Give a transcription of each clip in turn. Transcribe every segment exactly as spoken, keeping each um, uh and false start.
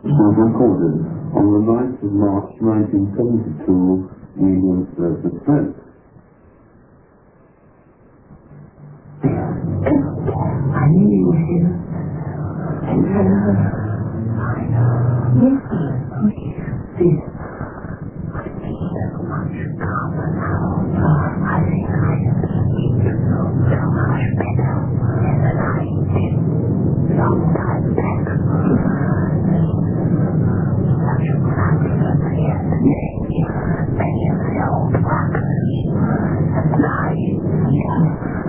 was recorded on the ninth of March nineteen seventy-two, England's thirtieth President. I knew you were here. And I know. I know. Yes, please. This would be so much calmer now. I think I have seen you so much better than I did long time back. Such a fabulous yesterday. Many of the old workers and guys here.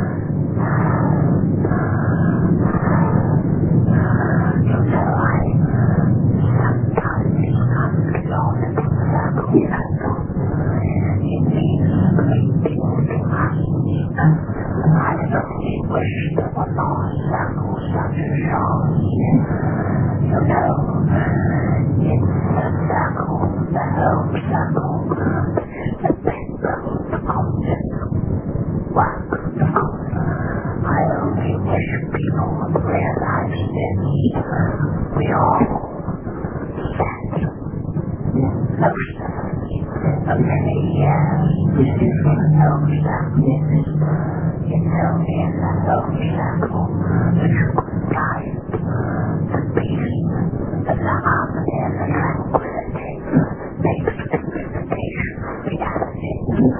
You know, I sometimes become lost in circles. It means a great deal to us. I only wish there were more circles such as yours. You know, it's the circle, the whole circle, the backbone of the concept. Work, of course. I only wish people would realize this. We all spent most of many years in those circles. It's only in the whole circle that you can find the peace, the harmony, and the tranquility makes communication reality.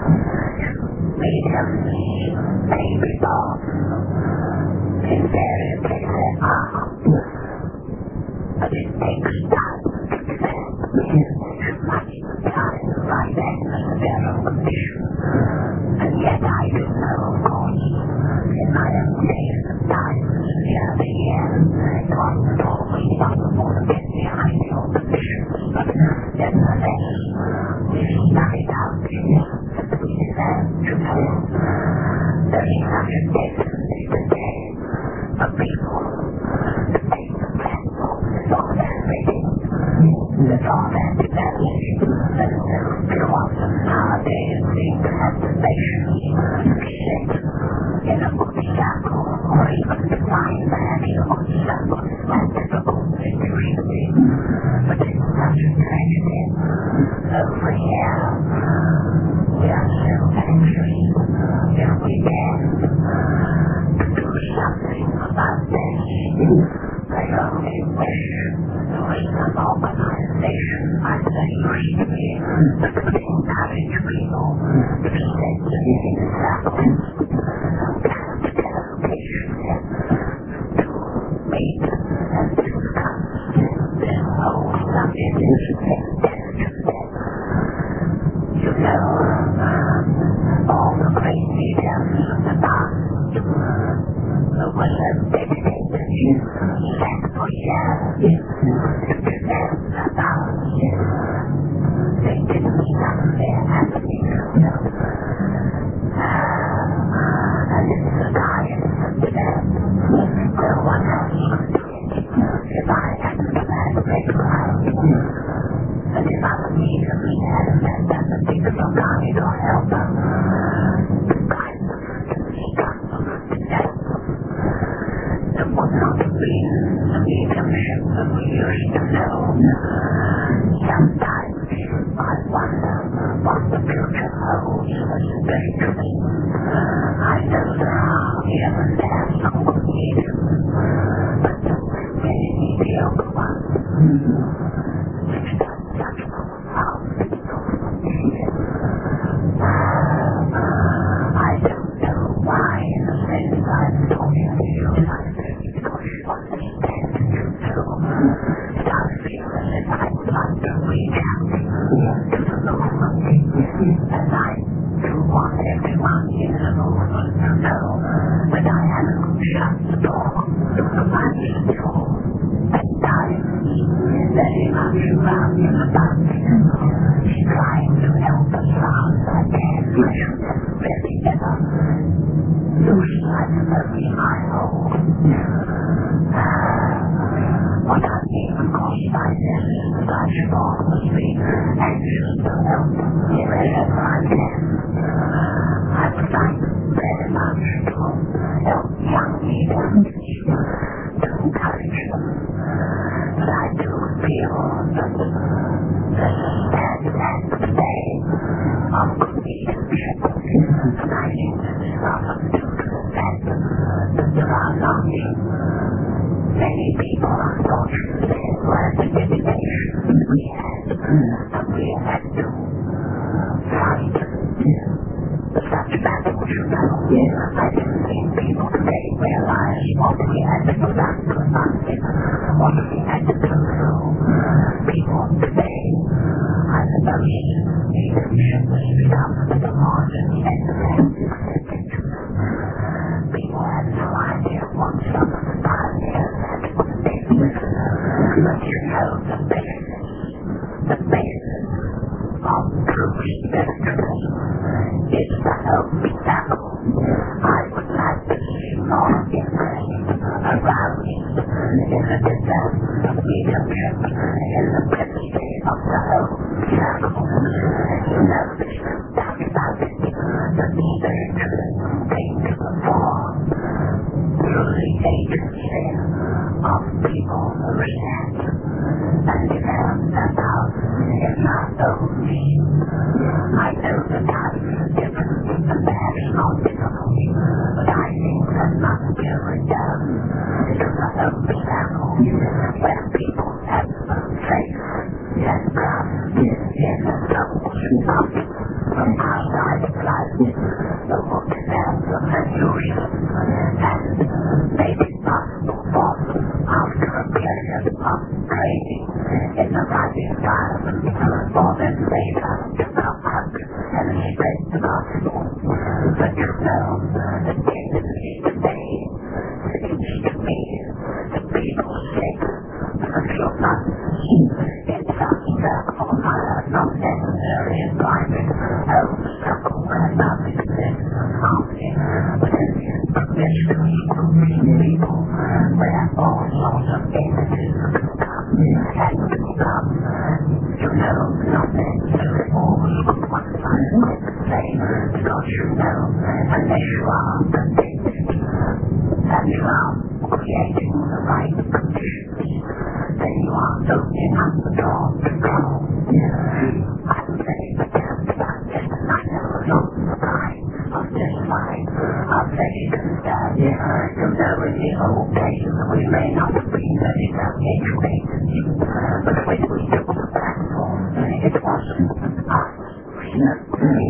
Mediums may be born. Invariably they are. But it takes time to develop. It must apply the right atmosphere of condition. And yet I do know, of course, in my own days and times the other year, it wasn't always possible to get behind your conditions. But nevertheless, we started out that we deserve to know. There is such a tendency today for people to take the platform before they're ready, before they're developed, and so often nowadays think that the patients to sit in a good circle or even to find that in a good circle is not difficult thing to really. But it's such a tragedy over here. We are so anxious, if we can, to do something about this. I only wish there was some organization like there used to be that would encourage people to sit in circles, come together occasionally, to meet and discuss this whole subject intelligently. You know, all the great mediums of the past who were so dedicated, spent for years to develop the past. They didn't suddenly happening, you know. And it's the science of development. No one else could do it if I hadn't had a great crowd. And if other mediums hadn't had that particular guide or helper to guide them, to instruct them, to help them, there would not have been the mediumship that we used to know. Sometimes I wonder what the future holds for spiritualism. I know there are here and there some good mediums, but many mediocre ones. Which does such profound things. I don't know why, in a sense, I'm talking to you like this, because you understand and you know that I feel as if I would like to reach out to the movement, and I do want everyone in the movement to know that I haven't shut the door to the magic door. At times, very much around and about, trying to help us out as I can. I should really never lose sight of only my hold. What I mean, of course, by this is that I should always be anxious to help wherever I can. I would like very much to help young people, to encourage them. But I do feel that this is the end today of companionship, and I think this is often due to the fact that there are not many people, unfortunately, who have the dedication that we had, and we had to fight such battles, you know. I didn't think people today realize what we had to do to advance, what we had to go through. People today, I suppose, leadership has become a little more than the end of the people have no idea what some of the pioneers had to do with. But you know, the basis, the basis of true spiritualism is the Holy Tackle. I would like to see more interest around it in the development of leadership in the principle of the Holy Tackle. You know, there's no doubt about it. The spiritualism came to the fore through the agency of people who said and developed that out in our own means. I know the times are different and perhaps not difficult, but I think that must be a return to the Holy Tackle, where people have faith and trust in the souls of from outside of life who will develop them and use them and make it possible for them after a period of training in the right environment for them later to come out and spread the gospel. But you know, the tendency today seems to me that people say that you're not in some circle are not necessarily in private home circle where love exists and harmony, but in promiscuous groups of people where all sorts of entities can come and become, you know, not necessarily always good ones, I would say, because you know, unless you are contented and you are creating the right conditions, then you are opening up the door to go. I'm very concerned about this, and I know a lot of the guys of this line are very concerned. You know, in the old days, we may not have been very well educated, but when we took the platform, it wasn't us. You know,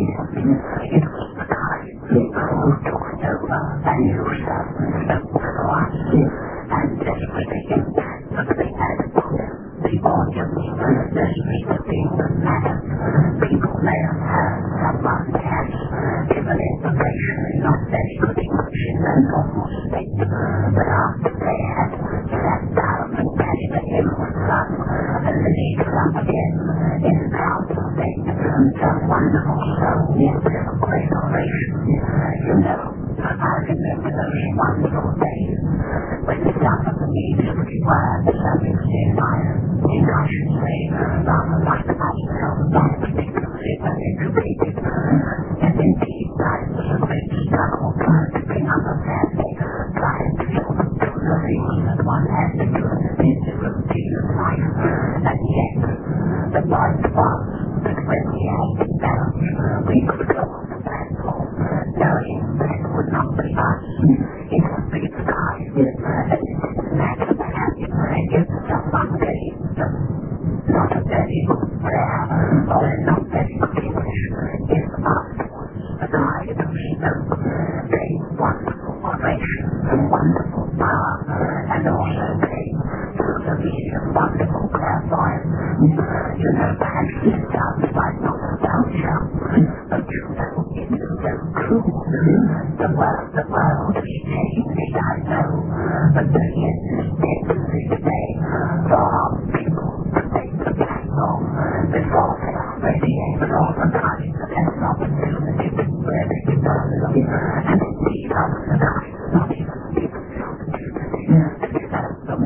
it was the guys who took it over and used us and spoke for us, and this was the impact that they had on the audience. This was the thing that mattered. People may have heard someone has given information in not very good English in their normal state, but after they had sat down and carried the hymn with them and the leader up again in powerful state, the wonderful soul with a great oration. You know, I remember those wonderful days when some of the music were subjects in my, in I should say, rather like myself, not particularly uneducated, and indeed I was a great struggle trying to bring up a family, trying to do the things that one has to do in the routine of life, and yet the point was that when we had it down, we could go on the platform, knowing that it would not be us, it would be the guy, and it didn't matter that if someone gave them not a very good prayer, or not very good English, if afterwards the guy who spoke gave wonderful oration and wonderful power, and also gave through the medium wonderful clairvoyance. You know, perhaps this sounds like not a down but you know, it is so true. The world, the world is changing, I know, but there is this tendency today for our people to take the platform before they are ready for all the time that has an opportunity to really develop, and indeed often the time not even given the opportunity to develop them.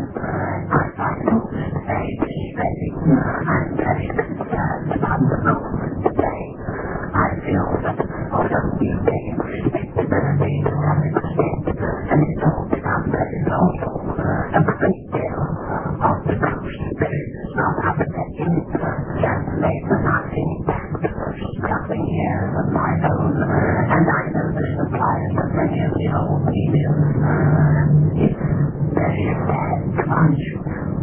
I find all this very distressing. I'm very concerned about the movement today. I feel that although we gain respectability to some extent, and it's all become very lawful, a great not up to it. Just made the nothing back to the stuffing years of my own, and I know this applies to many of the old mediums. It's very sad to watch you.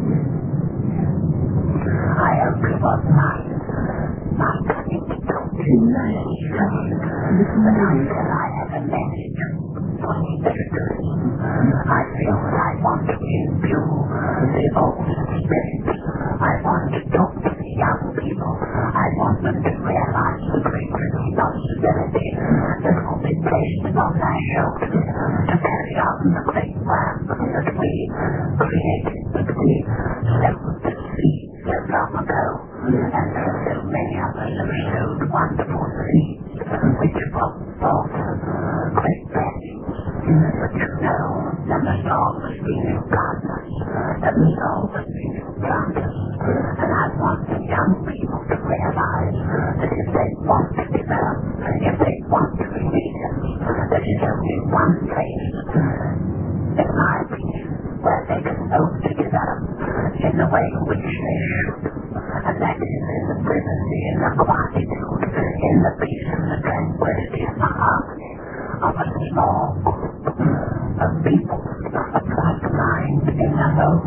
I hope it was not my coming to talk to you very strange, but I feel I have a message for you to do. I feel that I want to imbue the old spirit. I want to talk to the young people. I want them to realize the great responsibility that will be placed upon their shoulders to carry on the great work that we created, that we sowed the seeds so long ago, and there are so many others who sowed wonderful seeds which brought forth great blessings. But you know, there must always be new gardeners, there must always be new planters, and I want the young people to realize that if they want to develop, if they want to be leaders, there is only one place, in my opinion, where they can hope to develop in the way in which they should, and that is in the privacy and the quietude, in the peace and the tranquility and the harmony of a small group of people of like mind in the home.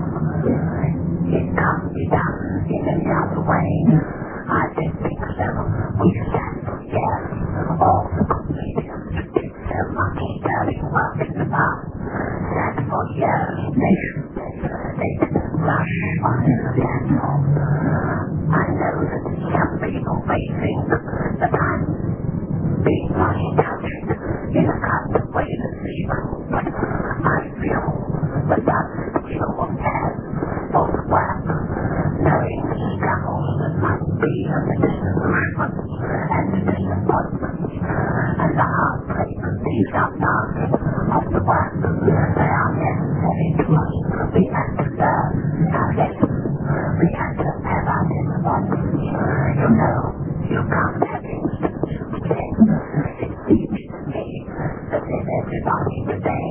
It can't be done in any other way. I don't think so. We stand for years, all the good mediums who did so much sterling work in the past, stand for years, nations, they didn't rush on their scandal. I know that some people may think that I'm being nostalgic in a kind of way that's true, but I feel that that's still one has both work, knowing the struggles that might be and the disillusionments and the disappointments and the heartbreak that these are part of the work. They are necessary to us. We have to learn our lessons. We have to have our disappointments. You know, you can't have instances today. It seems to me that if everybody today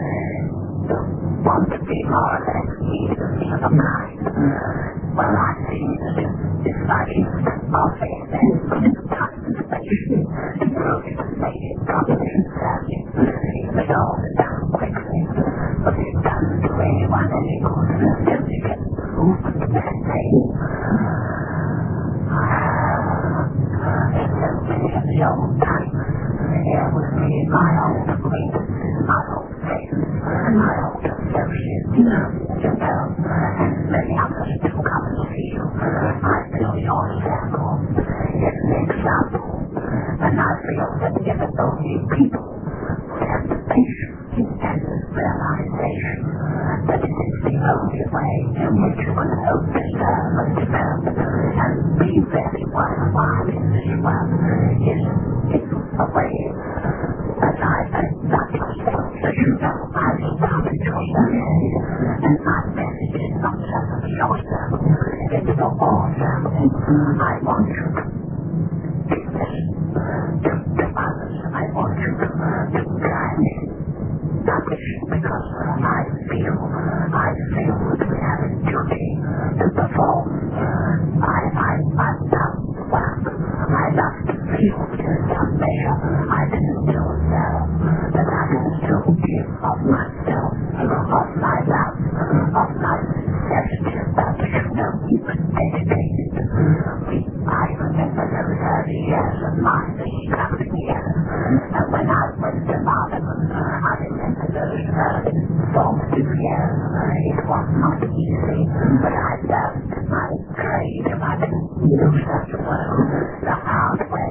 want to be more or less leaders of a kind, well, I think that if, if I instant coffee, then put in time and space to prove it and make it properly and fairly, if it all is done quickly, but it doesn't do anyone any good, then we can move on to that thing. So many of the old timers here with me, my old acquaintances, my old friends, my old associates, you know, and many others to come and see you. I feel your circle is an example, and I feel that if only people would have the patience and the realization that it is the only way in which you can hope to serve and develop and be very worthwhile in this world is, is a way that I think that yourself, as you know, I started your service, and my message is not just for yourself, it's for all service. I want you to give this to, to others. I want you to, to try and establish, because I feel, I feel that we have a duty to perform. I, I, I love work. I love to feel in some measure. I didn't do it well, but I can still give of myself, of my love, of my sincerity about it. You know, we were dedicated. We, I remember those early years of mine, the scouting years, and when I went to Marlborough, I remember those early formative years. It was not easy, but I learned my trade, if I can use such a word, the hard way.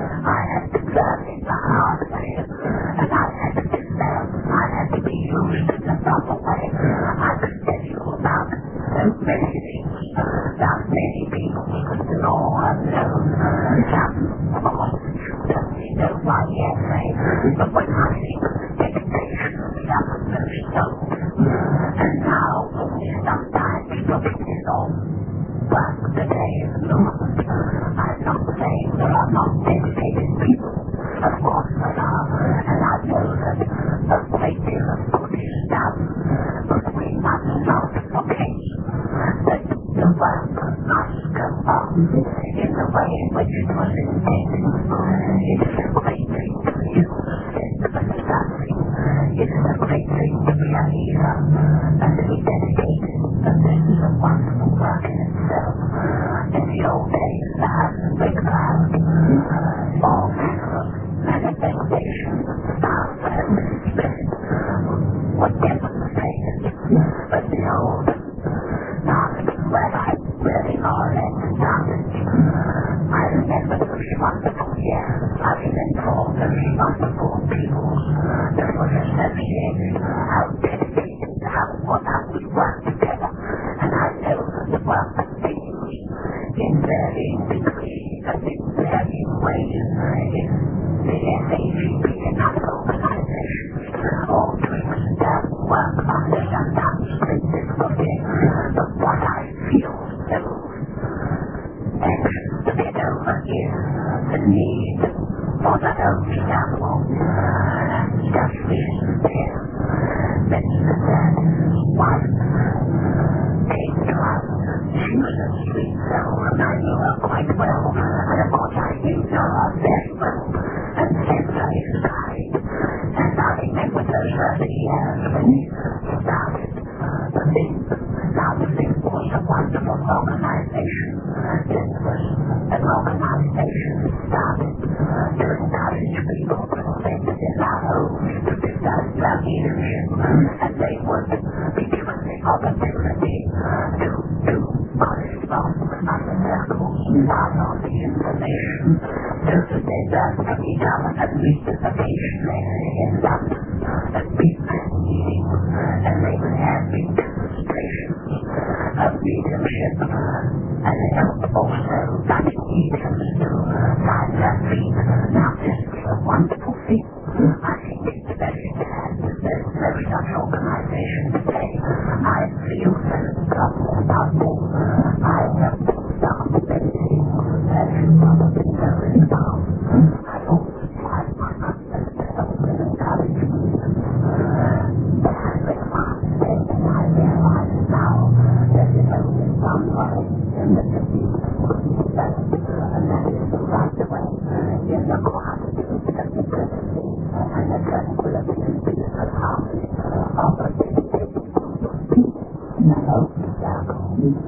I had to learn it the hard way, and I had to develop, I had to be used in the proper way. I could tell you about so many things, about many people who could all have known. Some, of course, you certainly know why, yes, but when I think of the dedication of the other souls, and now only sometimes looking at all work today in the movement, I'm not saying there are not dedicated people. Of course there are, and I know that a great deal of good is done, but we must not forget that the work in the way in which it was intended. It is a great thing to use it and suffering. It is a great thing to be a healer and to be dedicated, and this is a wonderful work in itself. In the old days, the house of Big Cloud, all manner of manifestations of the power of the Holy Spirit were demonstrated, but behold, not where I really more or less started. I remember those wonderful years. I remember all those wonderful peoples that were associated, how dedicated, how, how we worked together, and I know that the work continues in varying degree and in varying ways in the S A G P and other organizations, all doing their work under sometimes great difficulty. But what I feel so anxious to get over is the need for the Holy Temple. Just recently, Mister Dan's wife came to us. She was a sweet soul, and I knew her quite well, and of course I knew her very well, and sent her his guide. And I remember those early years when he started the thing. Now the thing was a wonderful organization. This was an organization that started to encourage people to spend in their homes to develop their leadership, and they would be given the opportunity to do correspond with other circles, pass on the information, so that they learn from each other and meet occasionally in London at business meetings, and they would have big demonstrations of leadership, and it helped also letting mediums to find their feet. Now this is a wonderful thing. I think it's very sad that there's no such organization today. I feel very troubled about this. I have started anything that you probably know is wrong. I always try my husband to help and encourage me. But I realize then, and I realize now, there is only one way in the disease could be developed, and that is the right way, in the quantity and the privacy and the tranquility and peace and harmony of a dedicated group of people in a holy circle.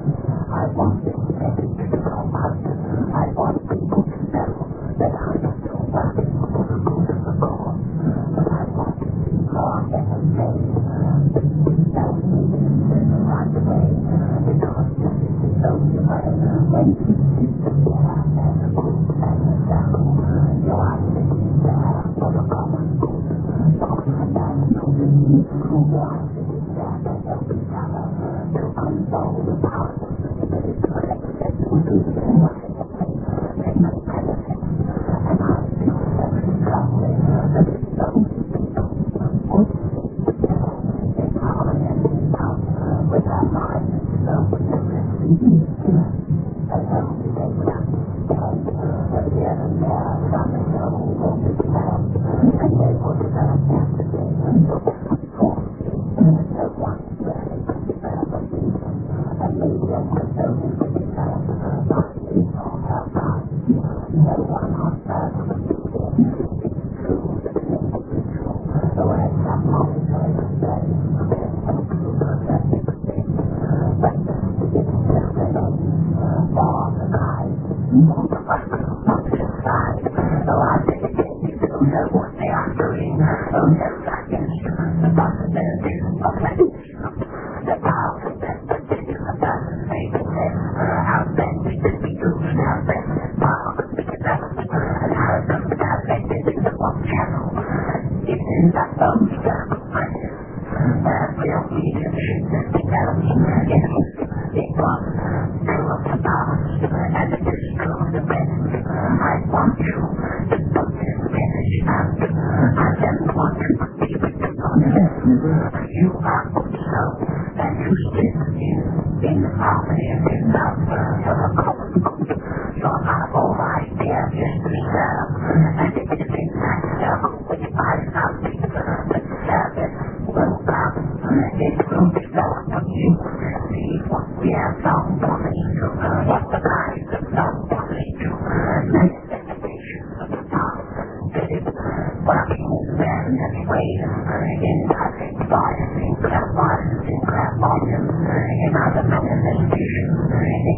I want this message to go out. I want people to know that I am still working for the good of the cause, but I want it to be more than a name. That means in the right way, because this is the only way. When you sit together as a group and a circle, you are sitting there for the common good. Because that means you are sitting there to help each other, to control the power of the spirit, to represent who do the things that make benefits. And I feel very strongly that if those people would sit together in harmony and in love, with their minds open to receive, and only they would understand that here and there some soul will be developed, and they will develop yesterday into different forms. So one where they could develop a reason, and maybe they could only be developed by people outside. No one on earth would be there. It's true that an individual who has some knowledge or experience can help you to a certain extent, but it's just a means for the guide, for the workers on the side, who are dedicated, who know what they are doing, who know that instrument, the possibilities of that instrument, the power of that particular person may possess, how best it could be used, how best that power could be developed, and how it could be directed into what channel. It's in that own circle, my dear, that real leadership that develops in history. It was true of the past, and it is true of the present. I want you to put this message out. I don't want you to keep it to yourself. You are good soul, and you sit in, in harmony and in love for the common good. Your whole idea is to serve, and it is in that circle which I love it, that service will come. It will develop what you will receive, what we have long promised you, what the guides have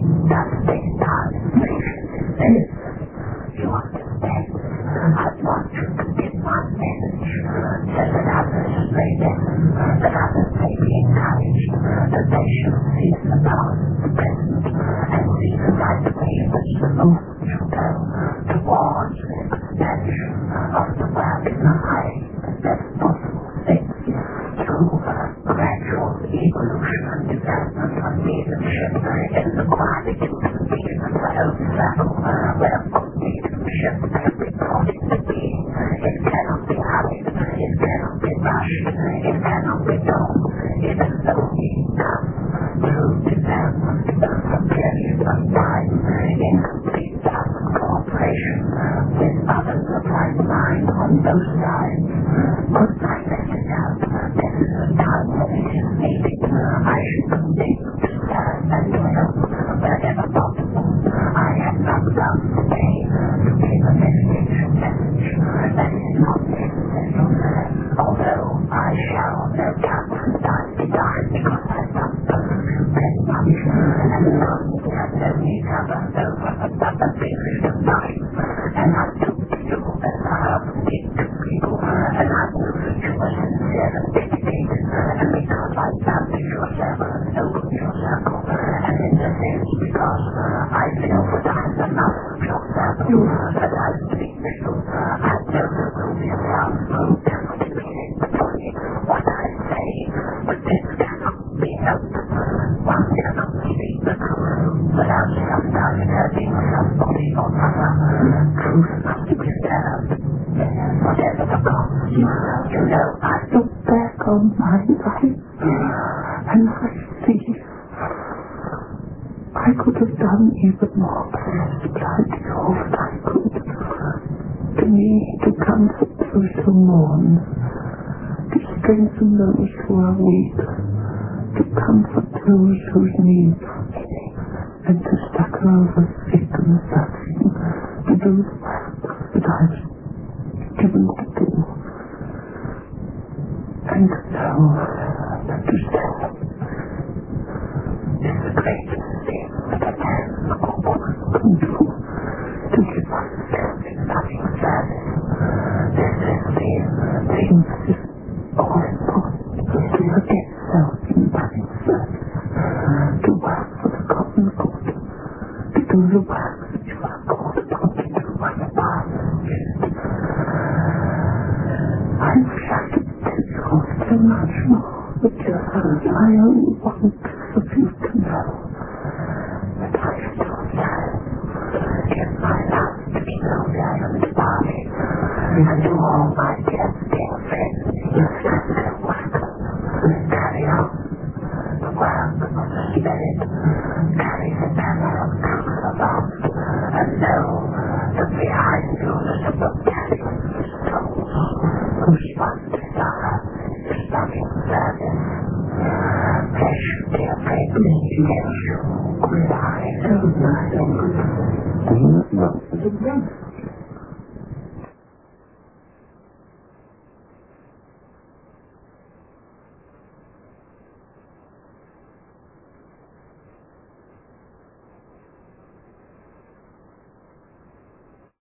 does take time and patience in this. You understand? I want you to get my message so that others may listen, that others may be encouraged, that they shall see the past, the present, and see the right way in which the movement shall go towards the expansion of the world in the highest and best possible sense through gradual evolution and development of leadership in the quality of being of the whole circle where good leadership can be brought into being. It cannot be hurried, it cannot be rushed, it cannot be done. It can only come through development over periods of time in complete love and cooperation with others of like mind on both sides. Good night, Missus Out. This is the time when it is needed. I should continue to serve and to help wherever possible. I have not come today to give a message, a message that is not necessary, although I shall no doubt from time to time, because I love both of you very much, and because we have known each other over another period of time, and I talk to you as I often did to people, and I know that you are sincere and dedicated, and because I bounded your circle and opened your circle, and in the sense because I feel that I am enough of your circle, that I speak to you, I know there will be a sound who cannot communicate between me what I say, but this cannot be helped. One cannot speak the truth without sometimes hurting somebody or other. Truth must be served, whatever the cost. You know, I look back on my life, and I see I could have done even more to plenty all that I could. To me, to comfort those who mourn, to strengthen those who are weak, to comfort those whose needs are many, and to succor over sick and suffering, to do the work that I was given to do, and to know that to serve is the greatest thing that a man or woman can do, to give oneself in loving service. This is the thing that is all important, is to forget self in loving service, to work for the common good, to do the work that you are called upon to do by the power of God. I wish I could tell you so much more, but I only want for you to know that I still serve, give my love to Sylvia and Bobby, and to all my dear, dear friends in their work. Carry on the work of the Spirit, carry the banner of truth aloft, and know that behind you is a battalion of souls whose one desire is loving service. They should be afraid to against you. Goodbye. Goodbye.